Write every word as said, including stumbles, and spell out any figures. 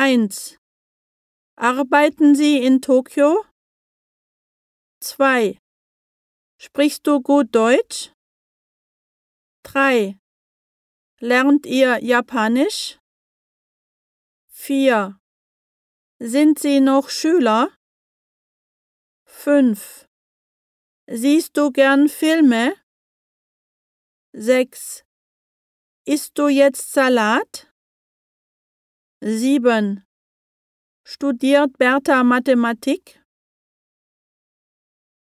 eins. Arbeiten Sie in Tokio? zwei. Sprichst du gut Deutsch? drei. Lernt ihr Japanisch? vier. Sind Sie noch Schüler? fünf. Siehst du gern Filme? sechs. Isst du jetzt Salat? sieben. Studiert Bertha Mathematik?